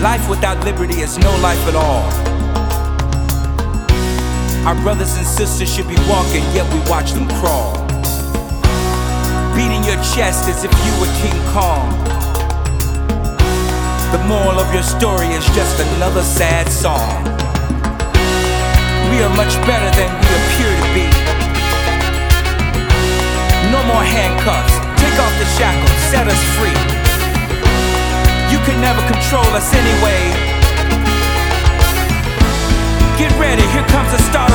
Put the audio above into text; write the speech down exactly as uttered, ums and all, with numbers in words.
Life without liberty is no life at all. Our brothers and sisters should be walking, yet we watch them crawl. Beating your chest as if you were King Kong. The moral of your story is just another sad song. We are much better than we appear to be. No more handcuffs, take off the shackles, set us free. You can never control us anyway. Get ready, here comes a star.